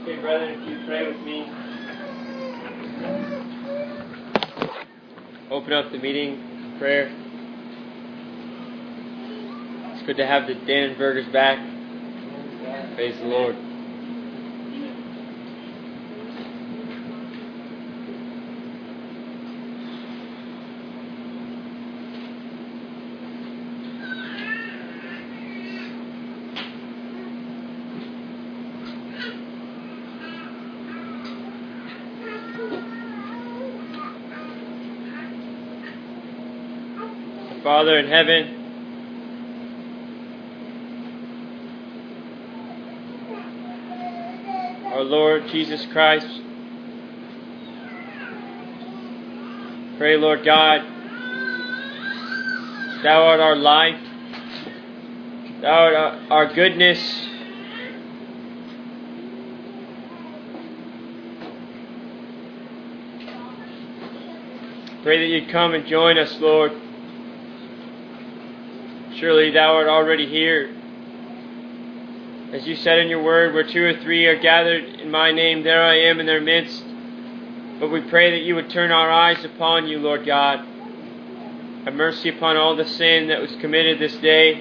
Okay, brethren, if you pray with me. Open up the meeting prayer. It's good to have the Dannenbergers back. Praise the Lord. Father in heaven, our Lord Jesus Christ, pray, Lord God, Thou art our life, Thou art our goodness. Pray that You'd come and join us, Lord. Surely Thou art already here. As You said in Your word, where 2 or 3 are gathered in My name, there I am in their midst. But we pray that You would turn our eyes upon You, Lord God. Have mercy upon all the sin that was committed this day.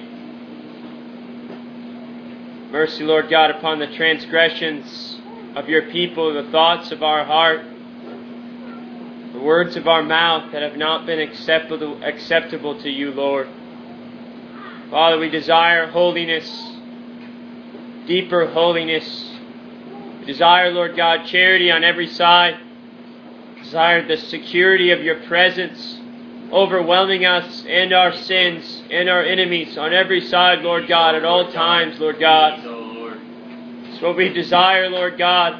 Mercy, Lord God, upon the transgressions of Your people, the thoughts of our heart, the words of our mouth that have not been acceptable to You, Lord. Father, we desire holiness, deeper holiness. We desire, Lord God, charity on every side. We desire the security of Your presence overwhelming us and our sins and our enemies on every side, Lord God, at all times, Lord God. It's what we desire, Lord God.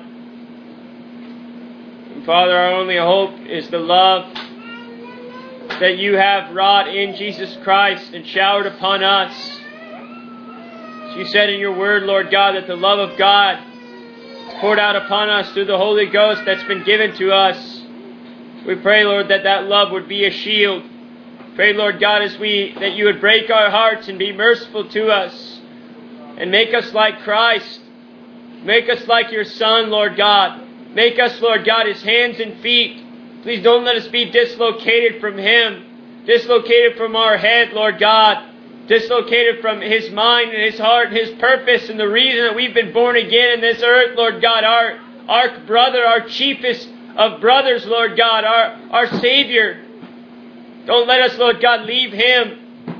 And Father, our only hope is the love that You have wrought in Jesus Christ and showered upon us. As You said in Your word, Lord God, that the love of God is poured out upon us through the Holy Ghost that's been given to us. We pray, Lord, that that love would be a shield. Pray, Lord God, that You would break our hearts and be merciful to us and make us like Christ. Make us like Your Son, Lord God. Make us, Lord God, His hands and feet. Please don't let us be dislocated from Him, dislocated from our head, Lord God, dislocated from His mind and His heart and His purpose and the reason that we've been born again in this earth, Lord God, our brother, our chiefest of brothers, Lord God, our Savior. Don't let us, Lord God, leave Him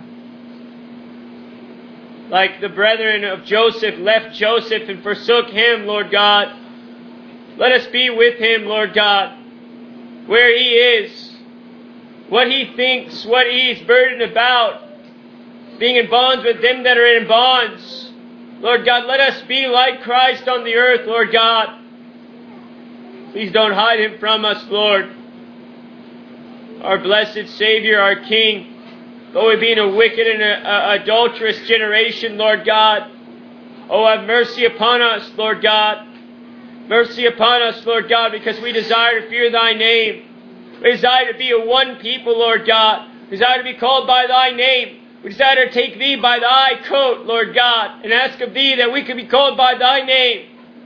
like the brethren of Joseph left Joseph and forsook him, Lord God. Let us be with Him, Lord God, where He is, what He thinks, what He is burdened about, being in bonds with them that are in bonds. Lord God, let us be like Christ on the earth, Lord God. Please don't hide Him from us, Lord. Our blessed Savior, our King, though we be in a wicked and adulterous generation, Lord God, oh, have mercy upon us, Lord God. Mercy upon us, Lord God, because we desire to fear Thy name. We desire to be a one people, Lord God. We desire to be called by Thy name. We desire to take Thee by Thy coat, Lord God, and ask of Thee that we could be called by Thy name.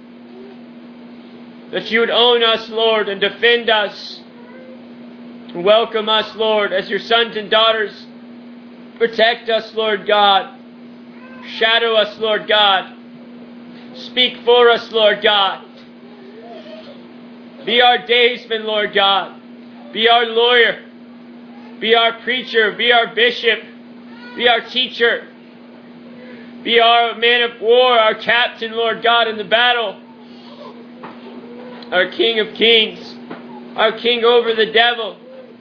That You would own us, Lord, and defend us. And welcome us, Lord, as Your sons and daughters. Protect us, Lord God. Shadow us, Lord God. Speak for us, Lord God. Be our daysman, Lord God. Be our lawyer. Be our preacher. Be our bishop. Be our teacher. Be our man of war, our captain, Lord God, in the battle. Our King of kings. Our King over the devil.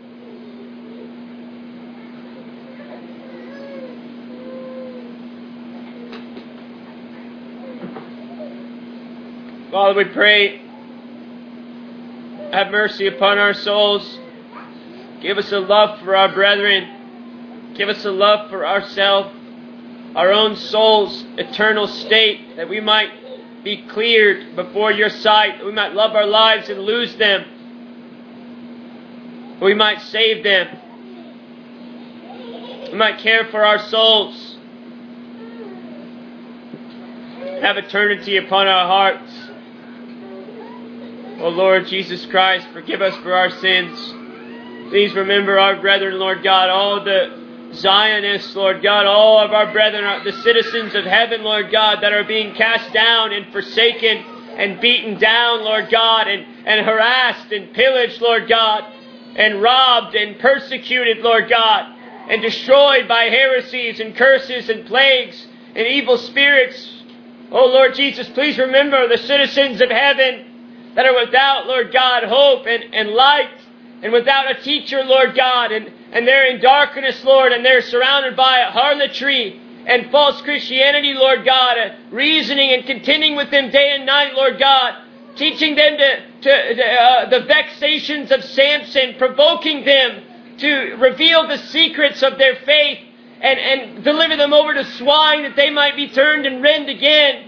Father, we pray, have mercy upon our souls. Give us a love for our brethren. Give us a love for ourselves, our own soul's eternal state, that we might be cleared before Your sight, that we might love our lives and lose them, that we might save them, we might care for our souls, have eternity upon our hearts. O Lord Jesus Christ, forgive us for our sins. Please remember our brethren, Lord God, all the Zionists, Lord God, all of our brethren, the citizens of heaven, Lord God, that are being cast down and forsaken and beaten down, Lord God, and harassed and pillaged, Lord God, and robbed and persecuted, Lord God, and destroyed by heresies and curses and plagues and evil spirits. Oh Lord Jesus, please remember the citizens of heaven that are without, Lord God, hope and light, and without a teacher, Lord God, and they're in darkness, Lord, and they're surrounded by harlotry and false Christianity, Lord God, reasoning and contending with them day and night, Lord God, teaching them the vexations of Samson, provoking them to reveal the secrets of their faith and deliver them over to swine that they might be turned and rend again.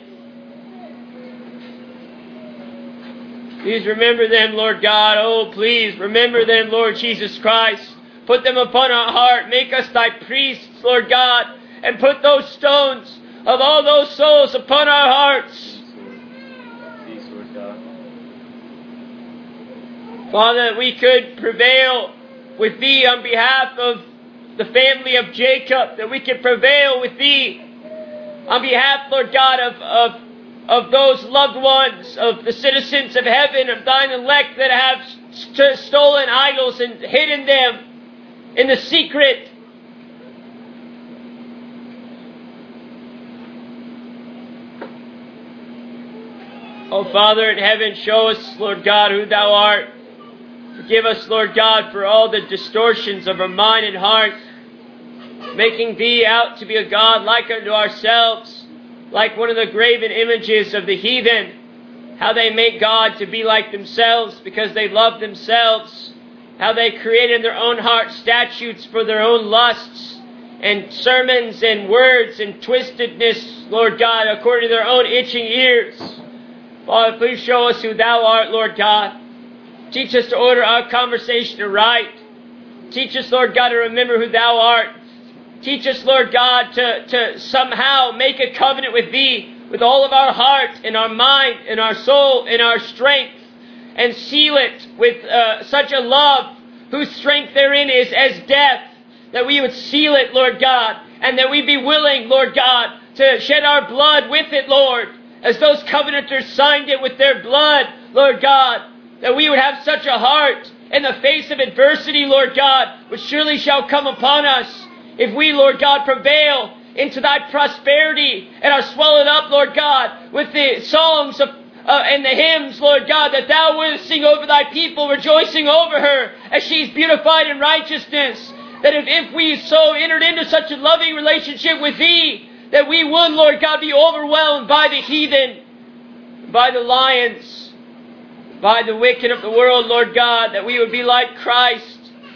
Please remember them, Lord God. Oh, please remember them, Lord Jesus Christ. Put them upon our heart. Make us thy priests, Lord God. And put those stones of all those souls upon our hearts. Please, Lord God. Father, that we could prevail with Thee on behalf of the family of Jacob. That we could prevail with Thee on behalf, Lord God, of those loved ones, of the citizens of heaven, of Thine elect that have stolen idols and hidden them in the secret. Oh Father in heaven, show us, Lord God, who Thou art. Forgive us, Lord God, for all the distortions of our mind and heart, making Thee out to be a God like unto ourselves, like one of the graven images of the heathen, how they make God to be like themselves because they love themselves, how they create in their own heart statutes for their own lusts, and sermons and words and twistedness, Lord God, according to their own itching ears. Father, please show us who Thou art, Lord God. Teach us to order our conversation aright. Teach us, Lord God, to remember who Thou art. Teach us, Lord God, to somehow make a covenant with Thee with all of our heart and our mind and our soul and our strength, and seal it with such a love whose strength therein is as death, that we would seal it, Lord God, and that we be willing, Lord God, to shed our blood with it, Lord, as those covenanters signed it with their blood, Lord God, that we would have such a heart in the face of adversity, Lord God, which surely shall come upon us. If we, Lord God, prevail into Thy prosperity and are swallowed up, Lord God, with the songs and the hymns, Lord God, that Thou wouldst sing over Thy people, rejoicing over her as she's beautified in righteousness, that if we so entered into such a loving relationship with Thee, that we would, Lord God, be overwhelmed by the heathen, by the lions, by the wicked of the world, Lord God, that we would be like Christ.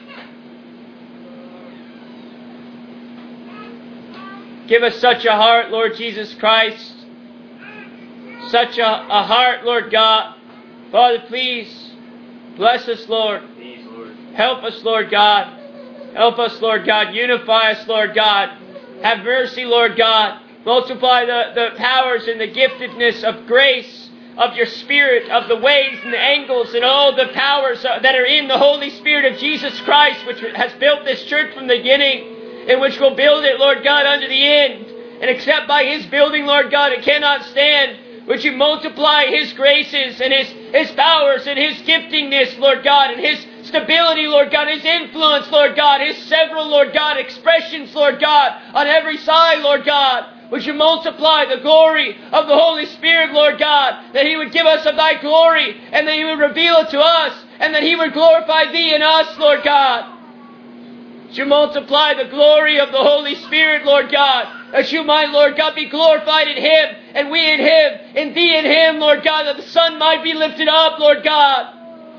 Give us such a heart, Lord Jesus Christ. Such a heart, Lord God. Father, please bless us, Lord. Please, Lord. Help us, Lord God. Help us, Lord God. Unify us, Lord God. Have mercy, Lord God. Multiply the powers and the giftedness of grace, of your Spirit, of the ways and the angles and all the powers that are in the Holy Spirit of Jesus Christ, which has built this church from the beginning, and which will build it, Lord God, unto the end. And except by His building, Lord God, it cannot stand. Would You multiply His graces and His powers and His giftingness, Lord God, and His stability, Lord God, His influence, Lord God, His several, Lord God, expressions, Lord God, on every side, Lord God. Would You multiply the glory of the Holy Spirit, Lord God, that He would give us of Thy glory, and that He would reveal it to us, and that He would glorify Thee in us, Lord God. That You multiply the glory of the Holy Spirit, Lord God, that You might, Lord God, be glorified in Him, and we in Him, and Thee in Him, Lord God, that the Son might be lifted up, Lord God.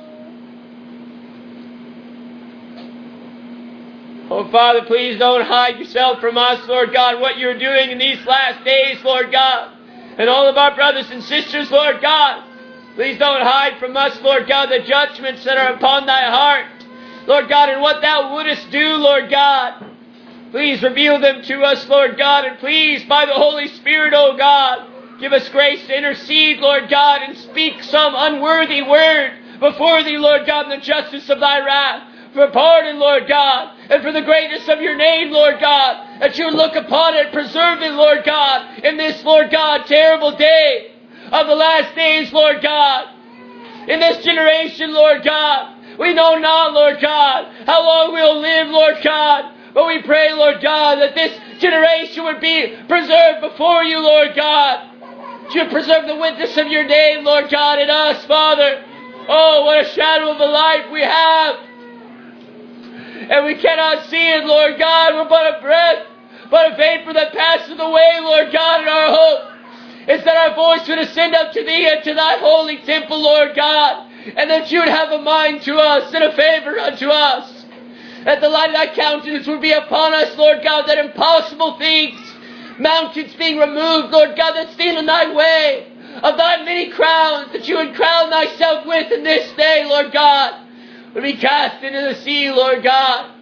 Oh, Father, please don't hide Yourself from us, Lord God, what You're doing in these last days, Lord God, and all of our brothers and sisters, Lord God. Please don't hide from us, Lord God, the judgments that are upon Thy heart, Lord God, and what Thou wouldest do, Lord God. Please reveal them to us, Lord God, and please, by the Holy Spirit, oh God, give us grace to intercede, Lord God, and speak speak some unworthy word before Thee, Lord God, in the justice of Thy wrath. For pardon, Lord God, and for the greatness of Your name, Lord God, that You would look upon it, preserve it, Lord God, in this, Lord God, terrible day of the last days, Lord God. In this generation, Lord God, we know not, Lord God, how long we'll live, Lord God, but we pray, Lord God, that this generation would be preserved before You, Lord God. That You would preserve the witness of Your name, Lord God, in us, Father. Oh, what a shadow of a life we have. And we cannot see it, Lord God. We're but a breath, but a vapor that passes away, Lord God. And our hope is that our voice would ascend up to Thee and to Thy holy temple, Lord God. And that You would have a mind to us and a favor unto us. That the light of Thy countenance would be upon us, Lord God. That impossible things, mountains being removed, Lord God, that stand in Thy way, of Thy many crowns, that You would crown Thyself with in this day, Lord God, would be cast into the sea, Lord God.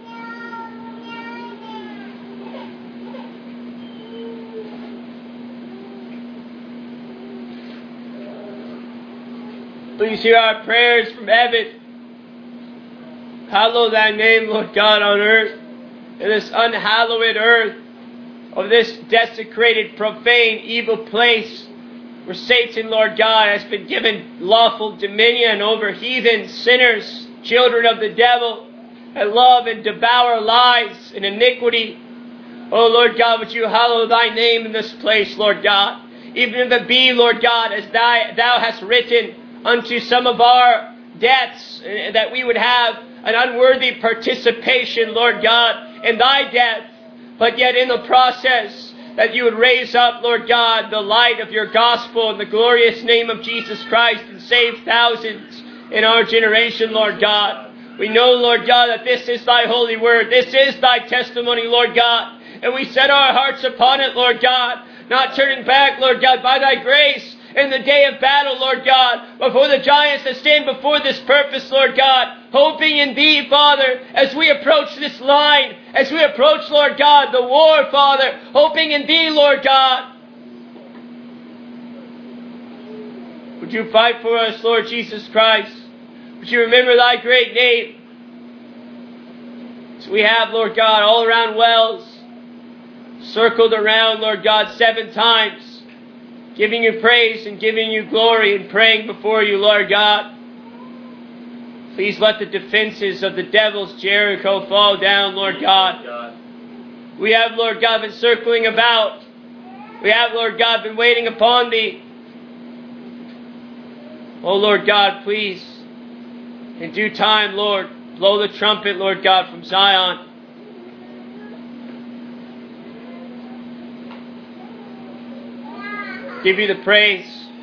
Please hear our prayers from heaven. Hallow Thy name, Lord God, on earth, in this unhallowed earth of this desecrated, profane, evil place, where Satan, Lord God, has been given lawful dominion over heathen, sinners, children of the devil, that love and devour lies and iniquity. Oh, Lord God, would You hallow Thy name in this place, Lord God. Even if it be, Lord God, as Thou hast written unto some of our deaths, that we would have an unworthy participation, Lord God, in Thy death, but yet in the process, that You would raise up, Lord God, the light of Your gospel in the glorious name of Jesus Christ and save thousands in our generation, Lord God. We know, Lord God, that this is Thy holy word. This is Thy testimony, Lord God. And we set our hearts upon it, Lord God, not turning back, Lord God, by Thy grace in the day of battle, Lord God, before the giants that stand before this purpose, Lord God, hoping in Thee, Father, as we approach this line, as we approach, Lord God, the war, Father, hoping in Thee, Lord God. Would You fight for us, Lord Jesus Christ? Would You remember Thy great name? So we have, Lord God, all around wells, circled around, Lord God, 7 times, giving You praise and giving You glory and praying before You, Lord God. Please let the defenses of the devil's Jericho fall down, Lord God. We have, Lord God, been circling about. We have, Lord God, been waiting upon Thee. Oh, Lord God, please, in due time, Lord, blow the trumpet, Lord God, from Zion. Give You the praise.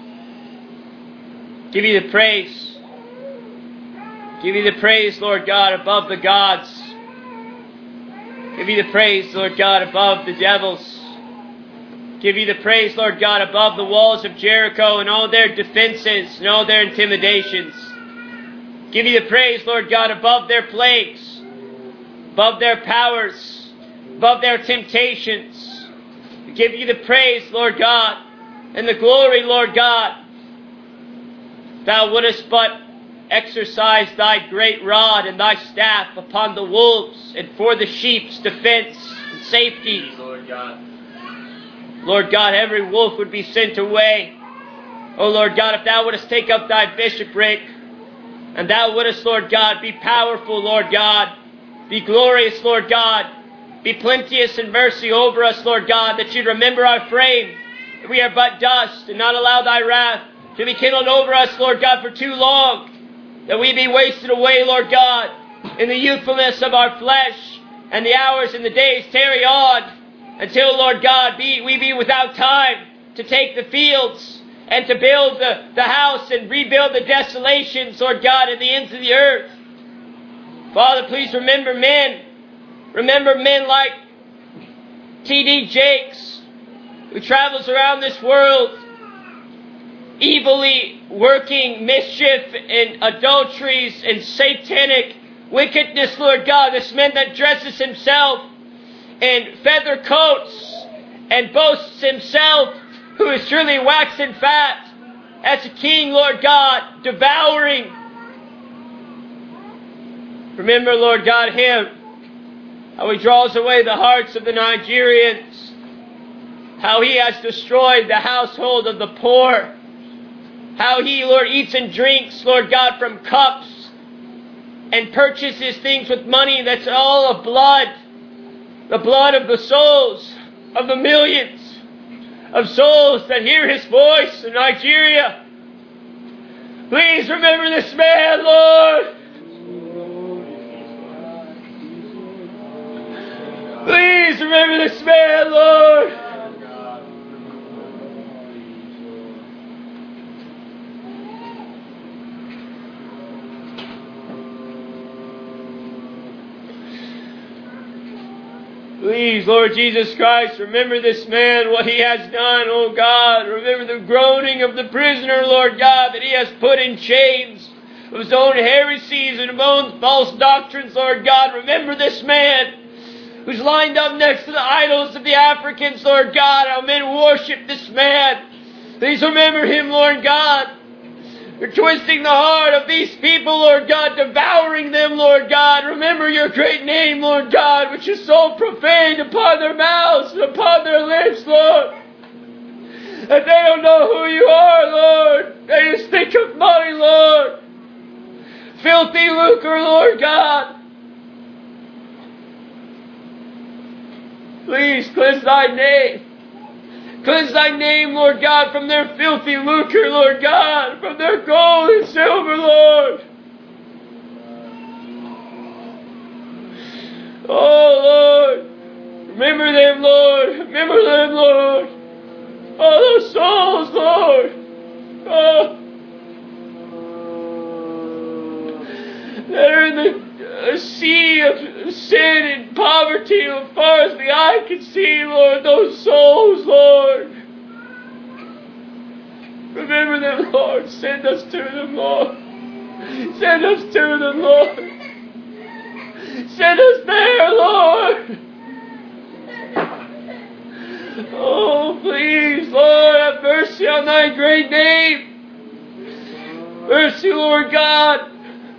Give You the praise. Give You the praise, Lord God, above the gods. Give You the praise, Lord God, above the devils. Give You the praise, Lord God, above the walls of Jericho and all their defenses and all their intimidations. Give You the praise, Lord God, above their plagues, above their powers, above their temptations. Give You the praise, Lord God, and the glory, Lord God. Thou wouldest but exercise Thy great rod and Thy staff upon the wolves and for the sheep's defense and safety. Lord God. Lord God, every wolf would be sent away. Oh, Lord God, if Thou wouldest take up Thy bishopric, and Thou wouldest, Lord God, be powerful, Lord God, be glorious, Lord God, be plenteous in mercy over us, Lord God, that You'd remember our frame, that we are but dust, and not allow Thy wrath to be kindled over us, Lord God, for too long, that we be wasted away, Lord God, in the youthfulness of our flesh, and the hours and the days tarry on, until, Lord God, we be without time to take the fields and to build the house and rebuild the desolations, Lord God, at the ends of the earth. Father, please remember men. Remember men like T.D. Jakes, who travels around this world, evilly working mischief and adulteries and satanic wickedness, Lord God. This man that dresses himself in feather coats and boasts himself, who is truly waxen fat, as a king, Lord God, devouring. Remember, Lord God, him, how he draws away the hearts of the Nigerians, how he has destroyed the household of the poor, how he, Lord, eats and drinks, Lord God, from cups and purchases things with money that's all of blood, the blood of the souls of the millions of souls that hear his voice in Nigeria. Please remember this man, Lord. Please remember this man, Lord. Please, Lord Jesus Christ, remember this man, what he has done, oh God. Remember the groaning of the prisoner, Lord God, that he has put in chains of his own heresies and of his own false doctrines, Lord God. Remember this man who's lined up next to the idols of the Africans, Lord God, how men worship this man. Please remember him, Lord God. You're twisting the heart of these people, Lord God, devouring them, Lord God. Remember your great name, Lord God, which is so profaned upon their mouths and upon their lips, Lord. And they don't know who you are, Lord. They just think of money, Lord. Filthy lucre, Lord God. Please cleanse thy name. Cleanse thy name, Lord God, from their filthy lucre, Lord God, from their gold and silver, Lord. Oh, Lord. Remember them, Lord. Remember them, Lord. Oh, those souls, Lord. Oh. That are in the sea of sin and poverty as far as the eye can see, Lord. Those souls, Lord. Remember them, Lord. Send us to them, Lord. Send us to them, Lord. Send us there, Lord. Oh, please, Lord, have mercy on thy great name. Mercy, Lord God.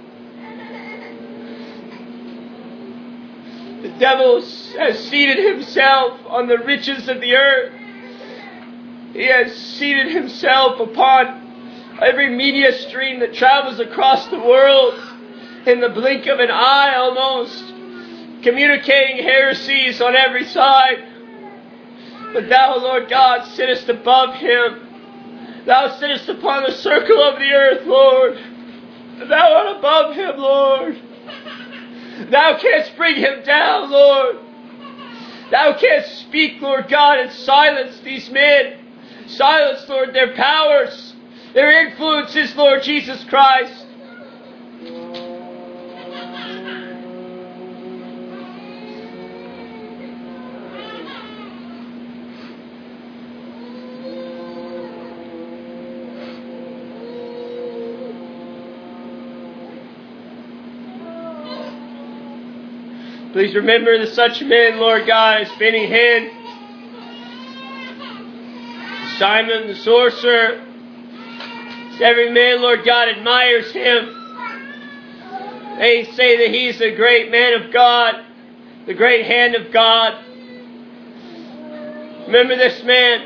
The devil has seated himself on the riches of the earth. He has seated himself upon every media stream that travels across the world in the blink of an eye almost, communicating heresies on every side. But thou, Lord God, sittest above him. Thou sittest upon the circle of the earth, Lord. Thou art above him, Lord. Thou canst bring him down, Lord. Thou canst speak, Lord God, and silence these men. Silence, Lord, their powers, their influences, Lord Jesus Christ. Please remember that such men, Lord God, as Benny Hinn, Simon the sorcerer, every man, Lord God, admires him. They say that he's the great man of God, the great hand of God. Remember this man.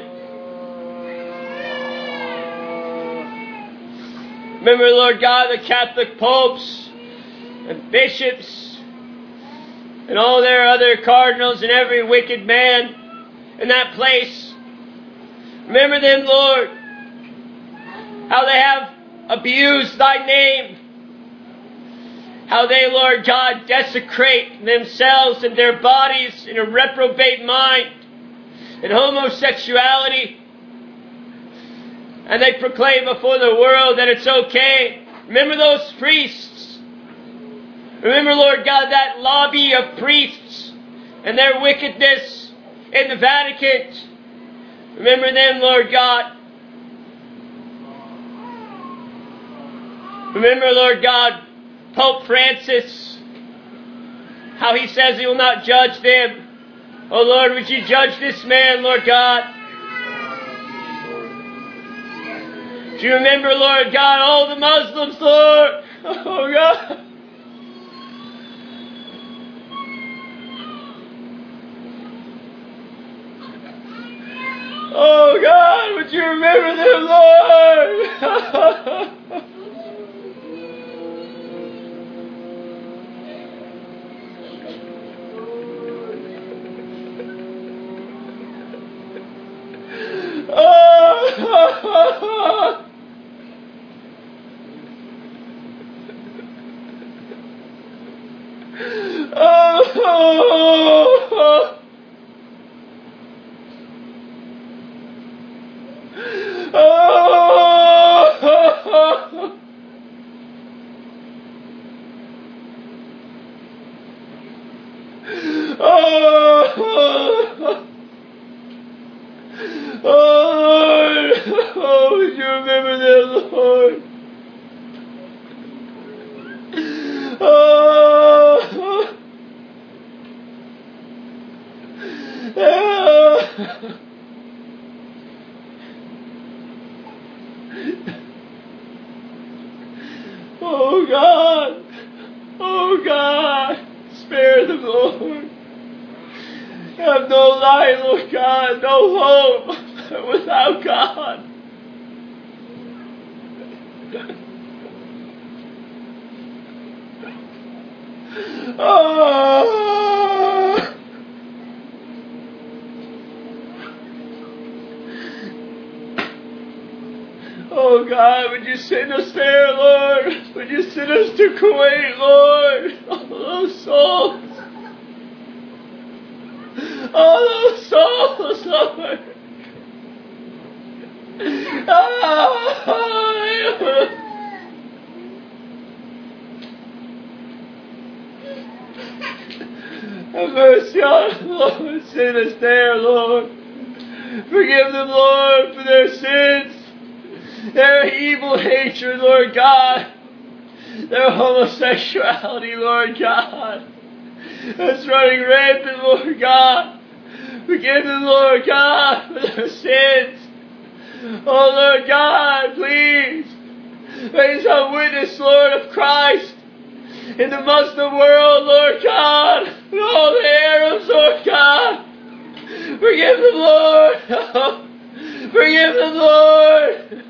Remember, Lord God, the Catholic popes and bishops and all their other cardinals and every wicked man in that place. Remember them, Lord, how they have abused thy name. How they, Lord God, desecrate themselves and their bodies in a reprobate mind and homosexuality. And they proclaim before the world that it's okay. Remember those priests. Remember, Lord God, that lobby of priests and their wickedness in the Vatican. Remember them, Lord God. Remember, Lord God, Pope Francis, how he says he will not judge them. Oh, Lord, would you judge this man, Lord God? Do you remember, Lord God, all the Muslims, Lord? Oh God. Oh God, would you remember them, Lord? Oh. Oh. Oh, would you remember that, Lord? Oh. Oh God. Oh God. Spare them, Lord. Have no light, Lord God. No hope without God. Oh. Oh God, would you send us there, Lord? Would you send us to Kuwait, Lord? All those souls. All those souls, Lord. Have mercy on them, Lord. Send us there, Lord. Forgive them, Lord, for their sins, their evil hatred, Lord God, their homosexuality, Lord God, that's running rampant, Lord God. Forgive them, Lord God, for their sins. Oh, Lord God, please raise up witness, Lord, of Christ in the Muslim world, Lord God, and all the Arabs, Lord God. Forgive them, Lord. Forgive them, Lord.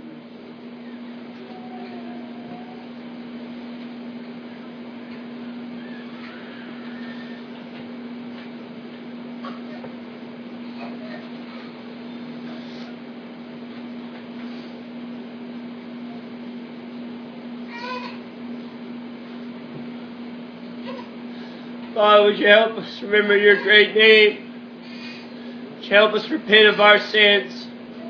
Father, would you help us remember your great name? Would you help us repent of our sins?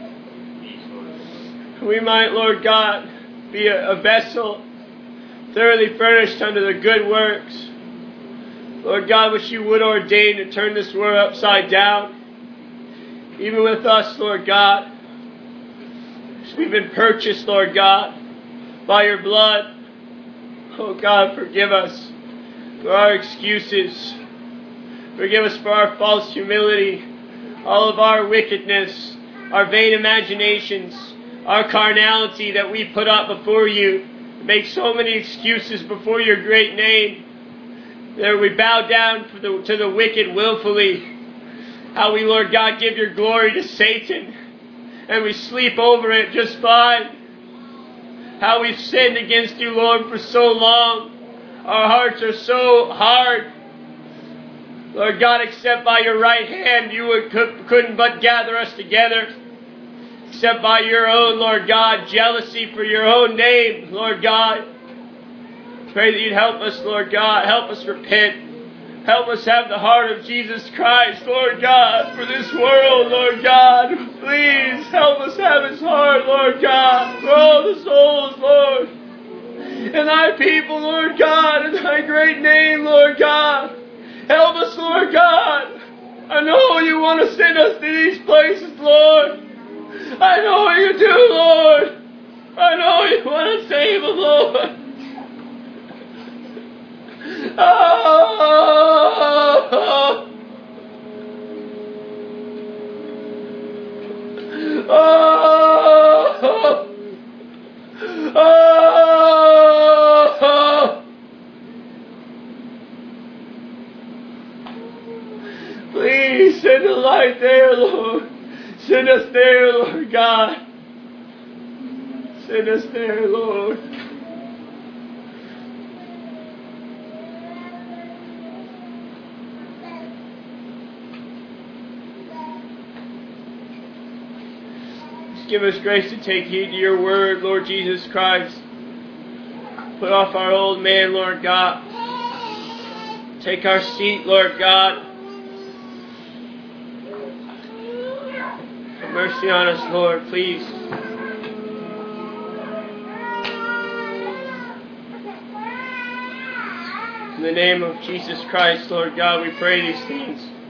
We might, Lord God, be a vessel thoroughly furnished unto the good works. Lord God, which you would ordain to turn this world upside down. Even with us, Lord God. We've been purchased, Lord God, by your blood. Oh God, forgive us for our excuses. Forgive us for our false humility, all of our wickedness, our vain imaginations, our carnality that we put up before you. Make so many excuses before your great name. That we bow down to the wicked willfully. How we, Lord God, give your glory to Satan, and we sleep over it just fine. How we've sinned against you, Lord, for so long. Our hearts are so hard. Lord God, except by your right hand you couldn't but gather us together. Except by your own, Lord God, jealousy for your own name, Lord God. Pray that you'd help us, Lord God. Help us repent. Help us have the heart of Jesus Christ, Lord God, for this world, Lord God. Please help us have his heart, Lord God, for all the souls, Lord. And thy people, Lord God, in thy great name, Lord God. Help us, Lord God. I know you want to send us to these places, Lord. I know you do, Lord. I know you want to save them, Lord. Oh. Oh. Oh! Please send a light there, Lord. Send us there, Lord God. Send us there, Lord. Just give us grace to take heed to your word, Lord Jesus Christ. Put off our old man, Lord God. Take our seat, Lord God. Have mercy on us, Lord, please. In the name of Jesus Christ, Lord God, we pray these things.